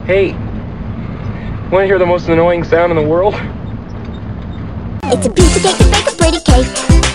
Hey, want to hear the most annoying sound in the world? It's a piece of cake to bake a pretty cake.